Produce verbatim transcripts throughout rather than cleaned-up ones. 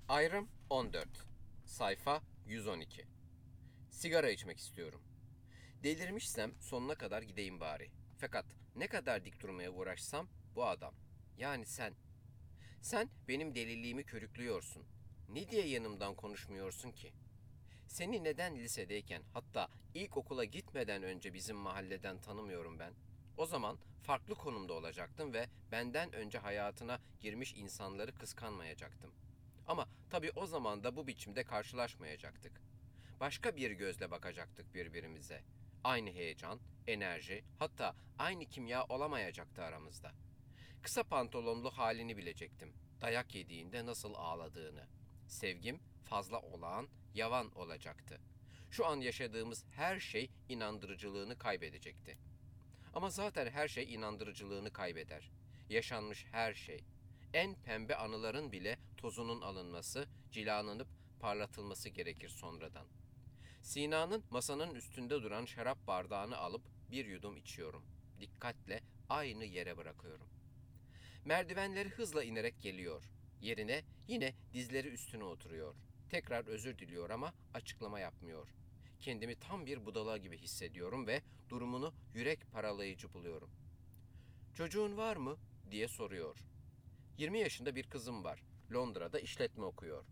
Ayrım on dört. Sayfa yüz on iki. Sigara içmek istiyorum. Delirmişsem sonuna kadar gideyim bari. Fakat ne kadar dik durmaya uğraşsam bu adam. Yani sen. Sen benim deliliğimi körüklüyorsun. Ne diye yanımdan konuşmuyorsun ki? Seni neden lisedeyken, hatta ilkokula gitmeden önce bizim mahalleden tanımıyorum ben? O zaman farklı konumda olacaktım ve benden önce hayatına girmiş insanları kıskanmayacaktım. Ama tabii o zaman da bu biçimde karşılaşmayacaktık. Başka bir gözle bakacaktık birbirimize. Aynı heyecan, enerji, hatta aynı kimya olamayacaktı aramızda. Kısa pantolonlu halini bilecektim. Dayak yediğinde nasıl ağladığını. Sevgim fazla olağan, yavan olacaktı. Şu an yaşadığımız her şey inandırıcılığını kaybedecekti. Ama zaten her şey inandırıcılığını kaybeder. Yaşanmış her şey. En pembe anıların bile tozunun alınması, cilalanıp parlatılması gerekir sonradan. Sina'nın masanın üstünde duran şarap bardağını alıp bir yudum içiyorum. Dikkatle aynı yere bırakıyorum. Merdivenleri hızla inerek geliyor. Yerine yine dizleri üstüne oturuyor. Tekrar özür diliyor ama açıklama yapmıyor. Kendimi tam bir budala gibi hissediyorum ve durumunu yürek paralayıcı buluyorum. "Çocuğun var mı?" diye soruyor. yirmi yaşında bir kızım var. Londra'da işletme okuyor.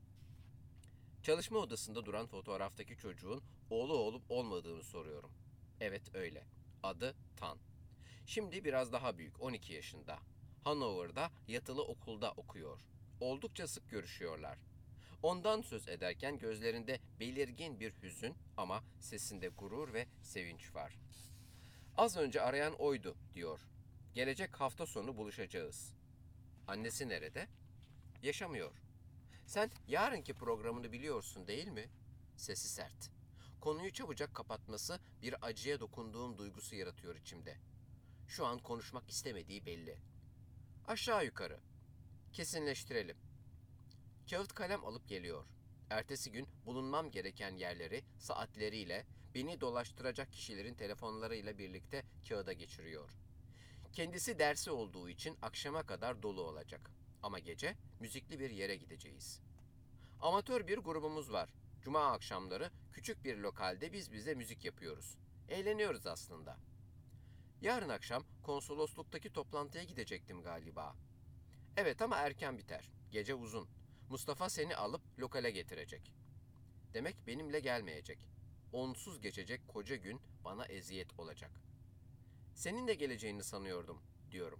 Çalışma odasında duran fotoğraftaki çocuğun oğlu olup olmadığını soruyorum. Evet öyle. Adı Tan. Şimdi biraz daha büyük, on iki yaşında. Hanover'da yatılı okulda okuyor. Oldukça sık görüşüyorlar. Ondan söz ederken gözlerinde belirgin bir hüzün ama sesinde gurur ve sevinç var. Az önce arayan oydu, diyor. Gelecek hafta sonu buluşacağız. Annesi nerede? Yaşamıyor. Sen yarınki programını biliyorsun değil mi? Sesi sert. Konuyu çabucak kapatması bir acıya dokunduğum duygusu yaratıyor içimde. Şu an konuşmak istemediği belli. Aşağı yukarı. Kesinleştirelim. Kağıt kalem alıp geliyor. Ertesi gün bulunmam gereken yerleri saatleriyle, beni dolaştıracak kişilerin telefonlarıyla birlikte kağıda geçiriyor. Kendisi dersi olduğu için akşama kadar dolu olacak. Ama gece müzikli bir yere gideceğiz. Amatör bir grubumuz var. Cuma akşamları küçük bir lokalde biz bize müzik yapıyoruz. Eğleniyoruz aslında. Yarın akşam konsolosluktaki toplantıya gidecektim galiba. Evet ama erken biter. Gece uzun. Mustafa seni alıp lokale getirecek. Demek benimle gelmeyecek. Onsuz geçecek koca gün bana eziyet olacak. Senin de geleceğini sanıyordum, diyorum.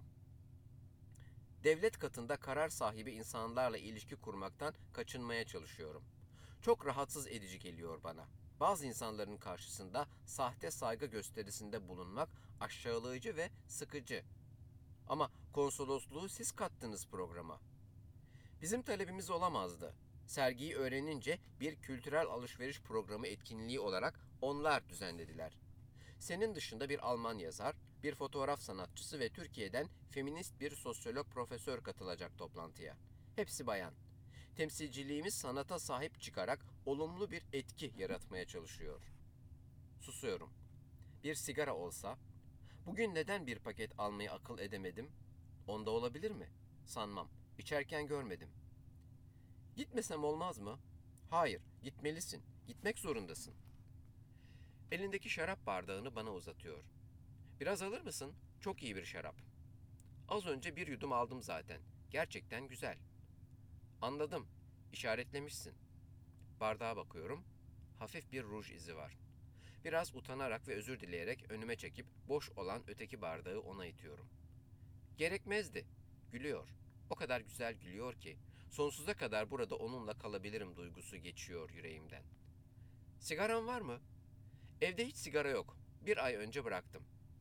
Devlet katında karar sahibi insanlarla ilişki kurmaktan kaçınmaya çalışıyorum. Çok rahatsız edici geliyor bana. Bazı insanların karşısında sahte saygı gösterisinde bulunmak aşağılayıcı ve sıkıcı. Ama konsolosluğu siz kattınız programa. Bizim talebimiz olamazdı. Sergiyi öğrenince bir kültürel alışveriş programı etkinliği olarak onlar düzenlediler. Senin dışında bir Alman yazar, bir fotoğraf sanatçısı ve Türkiye'den feminist bir sosyolog profesör katılacak toplantıya. Hepsi bayan. Temsilciliğimiz sanata sahip çıkarak olumlu bir etki yaratmaya çalışıyor. Susuyorum. Bir sigara olsa, bugün neden bir paket almayı akıl edemedim? Onda olabilir mi? Sanmam. İçerken görmedim. Gitmesem olmaz mı? Hayır, gitmelisin. Gitmek zorundasın. Elindeki şarap bardağını bana uzatıyor. Biraz alır mısın? Çok iyi bir şarap. Az önce bir yudum aldım zaten. Gerçekten güzel. Anladım. İşaretlemişsin. Bardağa bakıyorum. Hafif bir ruj izi var. Biraz utanarak ve özür dileyerek önüme çekip boş olan öteki bardağı ona itiyorum. Gerekmezdi. Gülüyor. O kadar güzel gülüyor ki sonsuza kadar burada onunla kalabilirim duygusu geçiyor yüreğimden. Sigaran var mı? Evde hiç sigara yok. Bir ay önce bıraktım.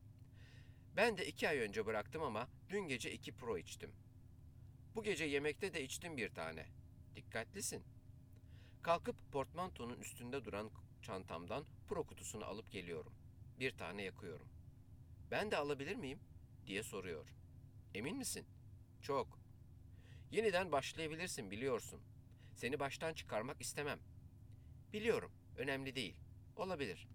Ben de iki ay önce bıraktım ama dün gece iki pro içtim. Bu gece yemekte de içtim bir tane. Dikkatlisin. Kalkıp portmantonun üstünde duran çantamdan pro kutusunu alıp geliyorum. Bir tane yakıyorum. Ben de alabilir miyim? Diye soruyor. Emin misin? Çok. Yeniden başlayabilirsin biliyorsun. Seni baştan çıkarmak istemem. Biliyorum, önemli değil. Olabilir.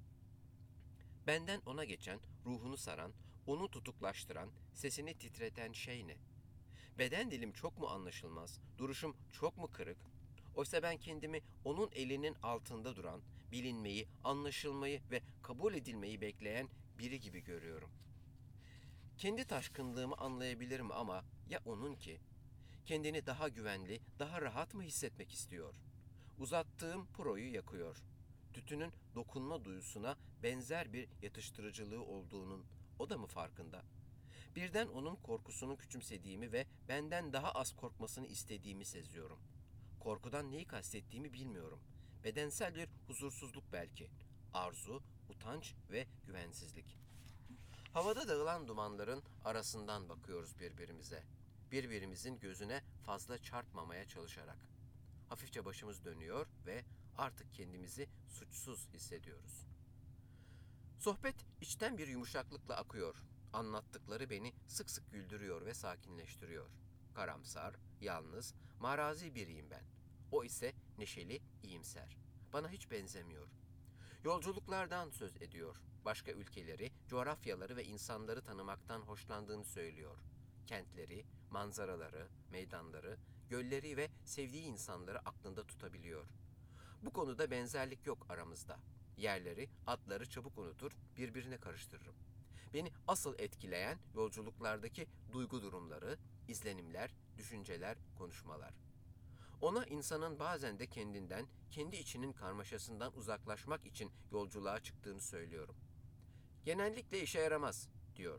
Benden ona geçen, ruhunu saran, onu tutuklaştıran, sesini titreten şey ne? Beden dilim çok mu anlaşılmaz, duruşum çok mu kırık? Oysa ben kendimi onun elinin altında duran, bilinmeyi, anlaşılmayı ve kabul edilmeyi bekleyen biri gibi görüyorum. Kendi taşkınlığımı anlayabilirim ama ya onun ki? Kendini daha güvenli, daha rahat mı hissetmek istiyor? Uzattığım puroyu yakıyor. Tütünün dokunma duyusuna benzer bir yatıştırıcılığı olduğunun o da mı farkında? Birden onun korkusunu küçümsediğimi ve benden daha az korkmasını istediğimi seziyorum. Korkudan neyi kastettiğimi bilmiyorum. Bedensel bir huzursuzluk belki. Arzu, utanç ve güvensizlik. Havada dağılan dumanların arasından bakıyoruz birbirimize. Birbirimizin gözüne fazla çarpmamaya çalışarak. Hafifçe başımız dönüyor ve artık kendimizi suçsuz hissediyoruz. Sohbet içten bir yumuşaklıkla akıyor. Anlattıkları beni sık sık güldürüyor ve sakinleştiriyor. Karamsar, yalnız, marazi biriyim ben. O ise neşeli, iyimser. Bana hiç benzemiyor. Yolculuklardan söz ediyor. Başka ülkeleri, coğrafyaları ve insanları tanımaktan hoşlandığını söylüyor. Kentleri, manzaraları, meydanları, gölleri ve sevdiği insanları aklında tutabiliyor. Bu konuda benzerlik yok aramızda. Yerleri, adları çabuk unutur, birbirine karıştırırım. Beni asıl etkileyen yolculuklardaki duygu durumları, izlenimler, düşünceler, konuşmalar. Ona insanın bazen de kendinden, kendi içinin karmaşasından uzaklaşmak için yolculuğa çıktığını söylüyorum. Genellikle işe yaramaz, diyor.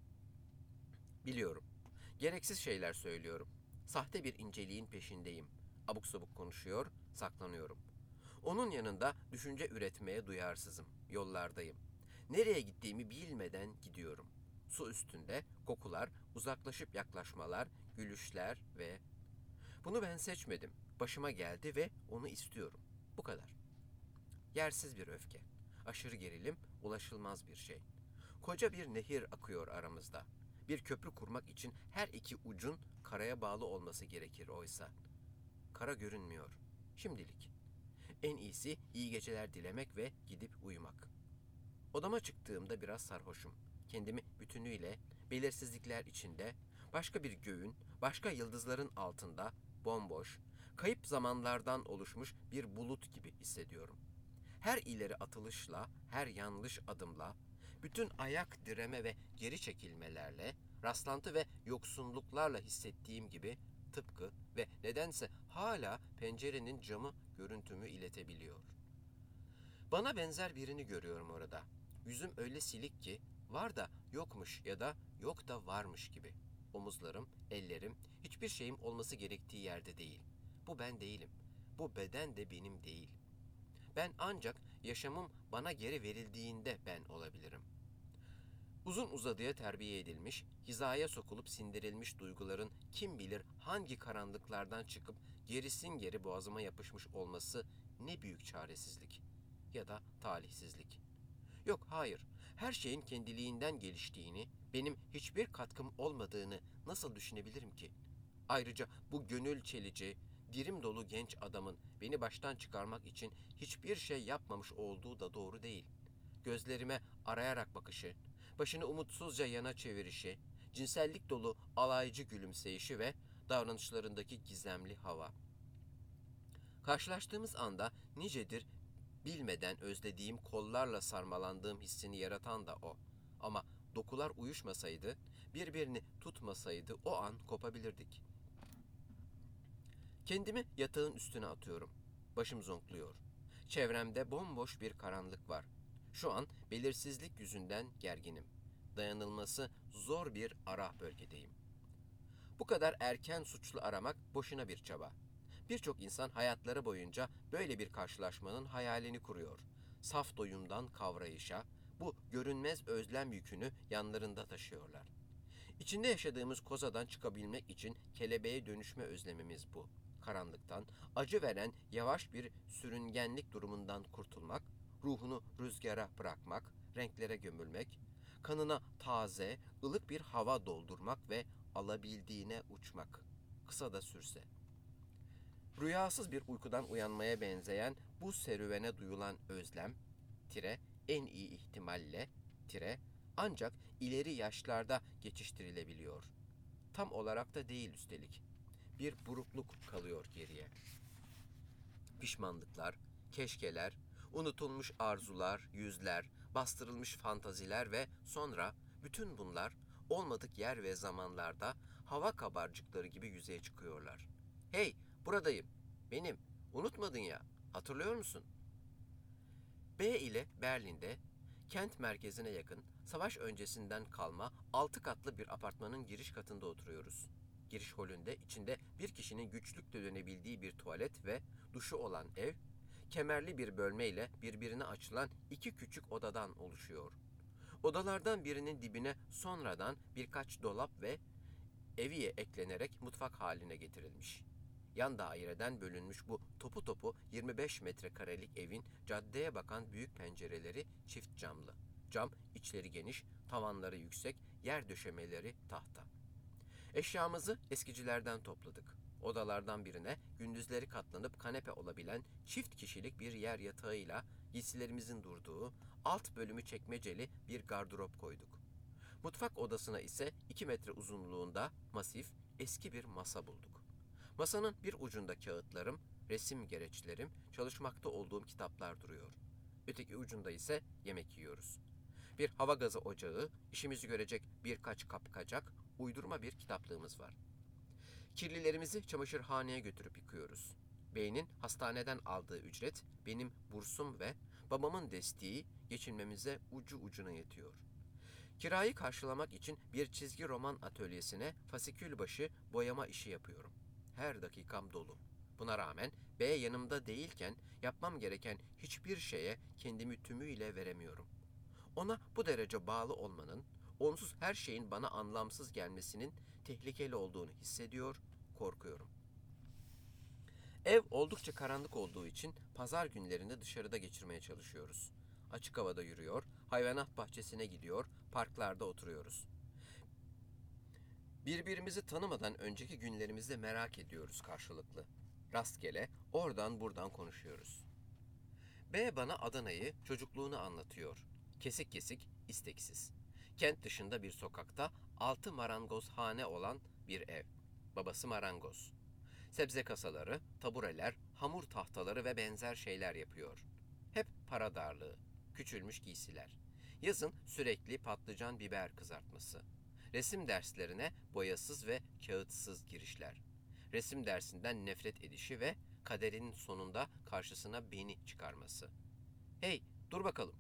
Biliyorum. Gereksiz şeyler söylüyorum. Sahte bir inceliğin peşindeyim. Abuk sabuk konuşuyor, saklanıyorum. Onun yanında düşünce üretmeye duyarsızım. Yollardayım. Nereye gittiğimi bilmeden gidiyorum. Su üstünde kokular, uzaklaşıp yaklaşmalar, gülüşler ve... Bunu ben seçmedim. Başıma geldi ve onu istiyorum. Bu kadar. Yersiz bir öfke. Aşırı gerilim, ulaşılmaz bir şey. Koca bir nehir akıyor aramızda. Bir köprü kurmak için her iki ucun karaya bağlı olması gerekir oysa. Kara görünmüyor. Şimdilik. En iyisi iyi geceler dilemek ve gidip uyumak. Odama çıktığımda biraz sarhoşum. Kendimi bütünüyle belirsizlikler içinde, başka bir göğün, başka yıldızların altında, bomboş, kayıp zamanlardan oluşmuş bir bulut gibi hissediyorum. Her ileri atılışla, her yanlış adımla, bütün ayak direme ve geri çekilmelerle, rastlantı ve yoksunluklarla hissettiğim gibi tıpkı ve nedense hala pencerenin camı görüntümü iletebiliyor. Bana benzer birini görüyorum orada. Yüzüm öyle silik ki var da yokmuş ya da yok da varmış gibi. Omuzlarım, ellerim, hiçbir şeyim olması gerektiği yerde değil. Bu ben değilim. Bu beden de benim değil. Ben ancak yaşamım bana geri verildiğinde ben olabilirim. Uzun uzadıya terbiye edilmiş, hizaya sokulup sindirilmiş duyguların kim bilir hangi karanlıklardan çıkıp gerisin geri boğazıma yapışmış olması ne büyük çaresizlik ya da talihsizlik. Yok, hayır, her şeyin kendiliğinden geliştiğini, benim hiçbir katkım olmadığını nasıl düşünebilirim ki? Ayrıca bu gönül çelici, dirim dolu genç adamın beni baştan çıkarmak için hiçbir şey yapmamış olduğu da doğru değil. Gözlerime arayarak bakışı, başını umutsuzca yana çevirişi, cinsellik dolu alaycı gülümseyişi ve davranışlarındaki gizemli hava. Karşılaştığımız anda nicedir bilmeden özlediğim kollarla sarmalandığım hissini yaratan da o. Ama dokular uyuşmasaydı, birbirini tutmasaydı o an kopabilirdik. Kendimi yatağın üstüne atıyorum. Başım zonkluyor. Çevremde bomboş bir karanlık var. Şu an belirsizlik yüzünden gerginim. Dayanılması zor bir ara bölgedeyim. Bu kadar erken suçlu aramak boşuna bir çaba. Birçok insan hayatları boyunca böyle bir karşılaşmanın hayalini kuruyor. Saf doyumdan kavrayışa, bu görünmez özlem yükünü yanlarında taşıyorlar. İçinde yaşadığımız kozadan çıkabilmek için kelebeğe dönüşme özlemimiz bu. Karanlıktan, acı veren yavaş bir sürüngenlik durumundan kurtulmak, ruhunu rüzgara bırakmak, renklere gömülmek, kanına taze, ılık bir hava doldurmak ve alabildiğine uçmak. Kısa da sürse. Rüyasız bir uykudan uyanmaya benzeyen bu serüvene duyulan özlem, tire, en iyi ihtimalle, tire, ancak ileri yaşlarda geçiştirilebiliyor. Tam olarak da değil üstelik. Bir burukluk kalıyor geriye. Pişmanlıklar, keşkeler, unutulmuş arzular, yüzler, bastırılmış fantaziler ve sonra bütün bunlar olmadık yer ve zamanlarda hava kabarcıkları gibi yüzeye çıkıyorlar. Hey, buradayım. Benim. Unutmadın ya. Hatırlıyor musun? B ile Berlin'de kent merkezine yakın savaş öncesinden kalma altı katlı bir apartmanın giriş katında oturuyoruz. Giriş holünde içinde bir kişinin güçlükle dönebildiği bir tuvalet ve duşu olan ev, kemerli bir bölmeyle birbirine açılan iki küçük odadan oluşuyor. Odalardan birinin dibine sonradan birkaç dolap ve eviye eklenerek mutfak haline getirilmiş. Yan daireden bölünmüş bu topu topu yirmi beş metrekarelik evin caddeye bakan büyük pencereleri çift camlı. Cam içleri geniş, tavanları yüksek, yer döşemeleri tahta. Eşyamızı eskicilerden topladık. Odalardan birine gündüzleri katlanıp kanepe olabilen çift kişilik bir yer yatağıyla giysilerimizin durduğu alt bölümü çekmeceli bir gardırop koyduk. Mutfak odasına ise iki metre uzunluğunda masif eski bir masa bulduk. Masanın bir ucunda kağıtlarım, resim gereçlerim, çalışmakta olduğum kitaplar duruyor. Öteki ucunda ise yemek yiyoruz. Bir hava gazı ocağı, işimizi görecek birkaç kapkacak, uydurma bir kitaplığımız var. Kirlilerimizi çamaşırhaneye götürüp yıkıyoruz. Beynin hastaneden aldığı ücret, benim bursum ve babamın desteği geçinmemize ucu ucuna yetiyor. Kirayı karşılamak için bir çizgi roman atölyesine fasikül başı boyama işi yapıyorum. Her dakikam dolu. Buna rağmen B yanımda değilken yapmam gereken hiçbir şeye kendimi tümüyle veremiyorum. Ona bu derece bağlı olmanın, onsuz her şeyin bana anlamsız gelmesinin tehlikeli olduğunu hissediyor, korkuyorum. Ev oldukça karanlık olduğu için pazar günlerinde dışarıda geçirmeye çalışıyoruz. Açık havada yürüyor, hayvanat bahçesine gidiyor, parklarda oturuyoruz. Birbirimizi tanımadan önceki günlerimizde merak ediyoruz karşılıklı. Rastgele oradan buradan konuşuyoruz. B bana Adana'yı, çocukluğunu anlatıyor. Kesik kesik, isteksiz. Kent dışında bir sokakta altı marangozhane olan bir ev. Babası marangoz. Sebze kasaları, tabureler, hamur tahtaları ve benzer şeyler yapıyor. Hep para darlığı, küçülmüş giysiler. Yazın sürekli patlıcan biber kızartması. Resim derslerine boyasız ve kağıtsız girişler. Resim dersinden nefret edişi ve kaderinin sonunda karşısına beni çıkarması. Hey, dur bakalım.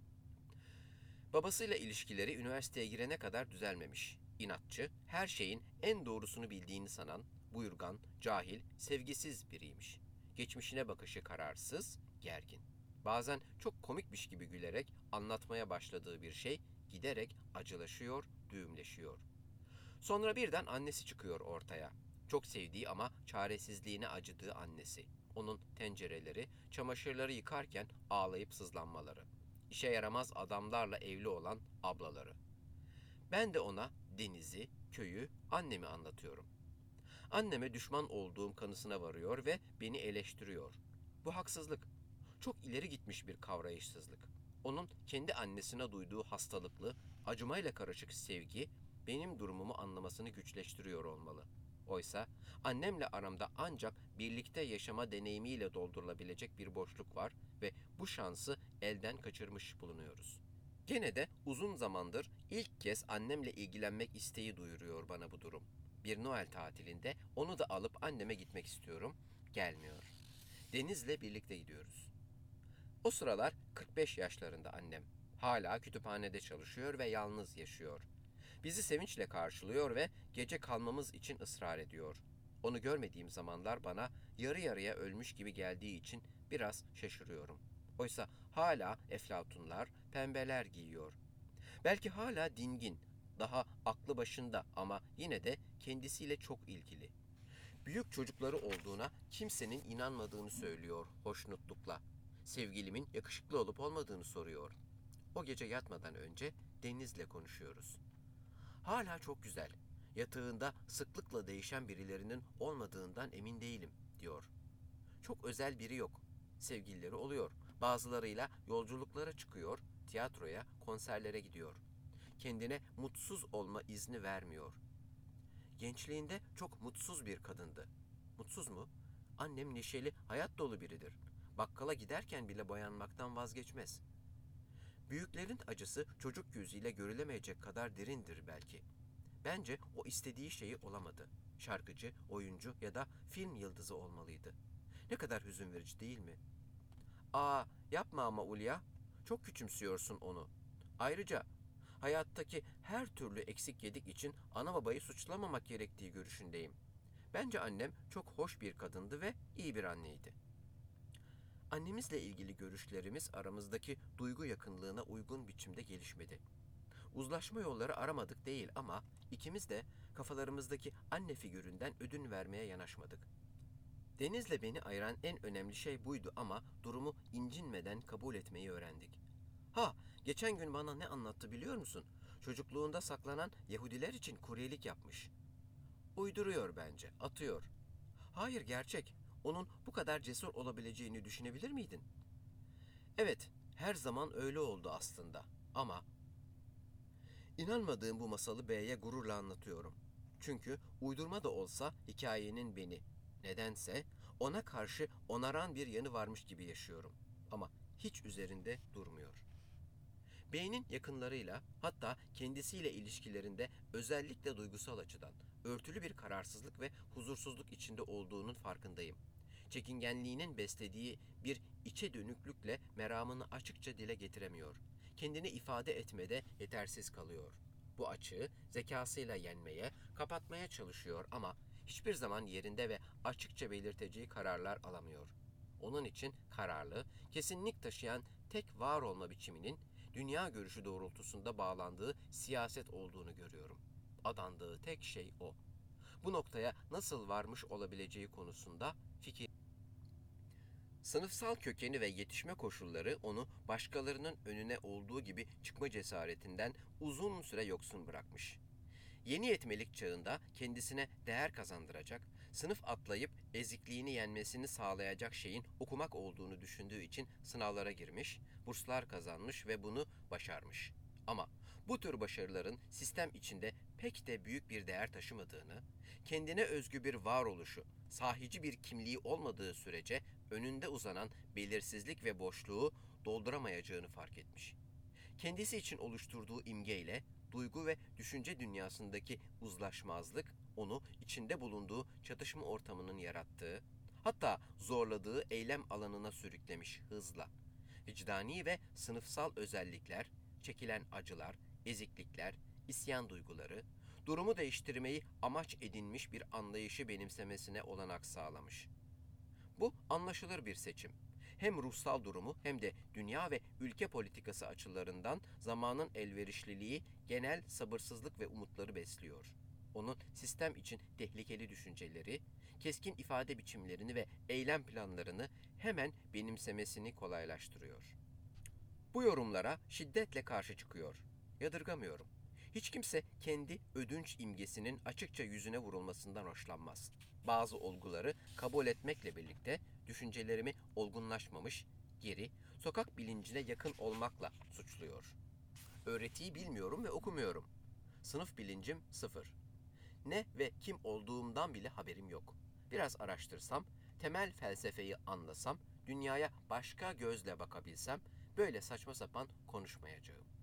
Babasıyla ilişkileri üniversiteye girene kadar düzelmemiş. İnatçı, her şeyin en doğrusunu bildiğini sanan, buyurgan, cahil, sevgisiz biriymiş. Geçmişine bakışı kararsız, gergin. Bazen çok komikmiş gibi gülerek anlatmaya başladığı bir şey giderek acılaşıyor, düğümleşiyor. Sonra birden annesi çıkıyor ortaya. Çok sevdiği ama çaresizliğine acıdığı annesi. Onun tencereleri, çamaşırları yıkarken ağlayıp sızlanmaları. İşe yaramaz adamlarla evli olan ablaları. Ben de ona denizi, köyü, annemi anlatıyorum. Anneme düşman olduğum kanısına varıyor ve beni eleştiriyor. Bu haksızlık. Çok ileri gitmiş bir kavrayışsızlık. Onun kendi annesine duyduğu hastalıklı, acımayla karışık sevgi benim durumumu anlamasını güçleştiriyor olmalı. Oysa annemle aramda ancak birlikte yaşama deneyimiyle doldurulabilecek bir boşluk var ve bu şansı elden kaçırmış bulunuyoruz. Gene de uzun zamandır ilk kez annemle ilgilenmek isteği duyuruyor bana bu durum. Bir Noel tatilinde onu da alıp anneme gitmek istiyorum. Gelmiyor. Deniz'le birlikte gidiyoruz. O sıralar kırk beş yaşlarında annem. Hala kütüphanede çalışıyor ve yalnız yaşıyor. Bizi sevinçle karşılıyor ve gece kalmamız için ısrar ediyor. Onu görmediğim zamanlar bana yarı yarıya ölmüş gibi geldiği için biraz şaşırıyorum. Oysa hala eflatunlar, pembeler giyiyor. Belki hala dingin, daha aklı başında ama yine de kendisiyle çok ilgili. Büyük çocukları olduğuna kimsenin inanmadığını söylüyor hoşnutlukla. Sevgilimin yakışıklı olup olmadığını soruyor. O gece yatmadan önce Deniz'le konuşuyoruz. Hala çok güzel. Yatağında sıklıkla değişen birilerinin olmadığından emin değilim, diyor. Çok özel biri yok. Sevgilileri oluyor. Bazılarıyla yolculuklara çıkıyor, tiyatroya, konserlere gidiyor. Kendine mutsuz olma izni vermiyor. Gençliğinde çok mutsuz bir kadındı. Mutsuz mu? Annem neşeli, hayat dolu biridir. Bakkala giderken bile boyanmaktan vazgeçmez. Büyüklerin acısı çocuk gözüyle görülemeyecek kadar derindir belki. Bence o istediği şeyi olamadı. Şarkıcı, oyuncu ya da film yıldızı olmalıydı. Ne kadar hüzün verici değil mi? Aa, yapma ama Ulya. Çok küçümsüyorsun onu. Ayrıca hayattaki her türlü eksik yedik için ana babayı suçlamamak gerektiği görüşündeyim. Bence annem çok hoş bir kadındı ve iyi bir anneydi. Annemizle ilgili görüşlerimiz aramızdaki duygu yakınlığına uygun biçimde gelişmedi. Uzlaşma yolları aramadık değil ama ikimiz de kafalarımızdaki anne figüründen ödün vermeye yanaşmadık. Deniz'le beni ayıran en önemli şey buydu ama durumu incinmeden kabul etmeyi öğrendik. Ha, geçen gün bana ne anlattı biliyor musun? Çocukluğunda saklanan Yahudiler için kuryelik yapmış. Uyduruyor bence, atıyor. Hayır, gerçek. Onun bu kadar cesur olabileceğini düşünebilir miydin? Evet, her zaman öyle oldu aslında. Ama inanmadığım bu masalı B'ye gururla anlatıyorum. Çünkü uydurma da olsa hikayenin beni, nedense ona karşı onaran bir yanı varmış gibi yaşıyorum. Ama hiç üzerinde durmuyor. Beynin yakınlarıyla, hatta kendisiyle ilişkilerinde özellikle duygusal açıdan örtülü bir kararsızlık ve huzursuzluk içinde olduğunun farkındayım. Çekingenliğinin beslediği bir içe dönüklükle meramını açıkça dile getiremiyor. Kendini ifade etmede yetersiz kalıyor. Bu açığı zekasıyla yenmeye, kapatmaya çalışıyor ama hiçbir zaman yerinde ve açıkça belirteceği kararlar alamıyor. Onun için kararlı, kesinlik taşıyan tek var olma biçiminin dünya görüşü doğrultusunda bağlandığı siyaset olduğunu görüyorum. Adandığı tek şey o. Bu noktaya nasıl varmış olabileceği konusunda fikir. Sınıfsal kökeni ve yetişme koşulları onu başkalarının önüne olduğu gibi çıkma cesaretinden uzun süre yoksun bırakmış. Yeni yetmelik çağında kendisine değer kazandıracak, sınıf atlayıp ezikliğini yenmesini sağlayacak şeyin okumak olduğunu düşündüğü için sınavlara girmiş, burslar kazanmış ve bunu başarmış. Ama bu tür başarıların sistem içinde pek de büyük bir değer taşımadığını, kendine özgü bir varoluşu, sahici bir kimliği olmadığı sürece önünde uzanan belirsizlik ve boşluğu dolduramayacağını fark etmiş. Kendisi için oluşturduğu imgeyle duygu ve düşünce dünyasındaki uzlaşmazlık onu içinde bulunduğu çatışma ortamının yarattığı, hatta zorladığı eylem alanına sürüklemiş hızla. Vicdani ve sınıfsal özellikler, çekilen acılar, eziklikler, isyan duyguları, durumu değiştirmeyi amaç edinmiş bir anlayışı benimsemesine olanak sağlamış. Bu anlaşılır bir seçim. Hem ruhsal durumu hem de dünya ve ülke politikası açılarından zamanın elverişliliği genel sabırsızlık ve umutları besliyor. Onun sistem için tehlikeli düşünceleri, keskin ifade biçimlerini ve eylem planlarını hemen benimsemesini kolaylaştırıyor. Bu yorumlara şiddetle karşı çıkıyor. Yadırgamıyorum. Hiç kimse kendi ödünç imgesinin açıkça yüzüne vurulmasından hoşlanmaz. Bazı olguları kabul etmekle birlikte düşüncelerimi olgunlaşmamış, geri, sokak bilincine yakın olmakla suçluyor. Öğretiyi bilmiyorum ve okumuyorum. Sınıf bilincim sıfır. Ne ve kim olduğumdan bile haberim yok. Biraz araştırsam, temel felsefeyi anlasam, dünyaya başka gözle bakabilsem, böyle saçma sapan konuşmayacağım.